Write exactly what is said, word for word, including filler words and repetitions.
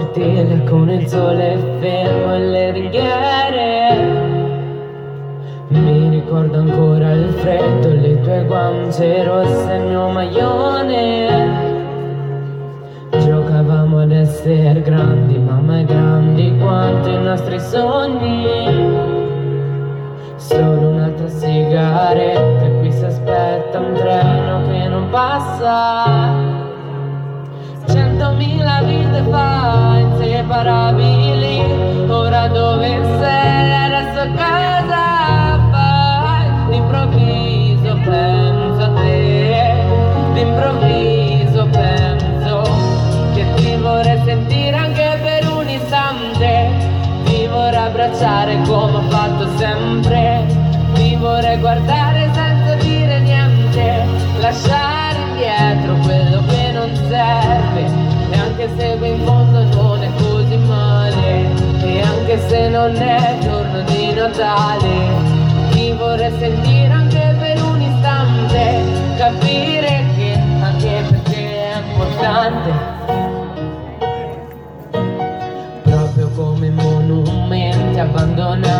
cortile con il sole fermo e le ringhiere. Mi ricordo ancora il freddo, le tue guance rosse e il mio maglione. Giocavamo ad essere grandi, ma mai grandi quanto i nostri sogni. Solo un'altra sigaretta, qui si aspetta un treno che non passa. Centomila vite fa, inseparabili. Ora dove sei? Adesso cosa fai? D'improvviso penso a te. D'improvviso penso che ti vorrei sentire anche per un istante. Ti vorrei abbracciare come ho fatto sempre. Ti vorrei guardare senza dire niente. Lasciare indietro quello che non serve. E anche se qui in fondo non è così male. E anche se non è giorno di Natale. Ti vorrei sentire anche per un istante. Capire che anche per te è importante. Proprio come monumenti abbandonati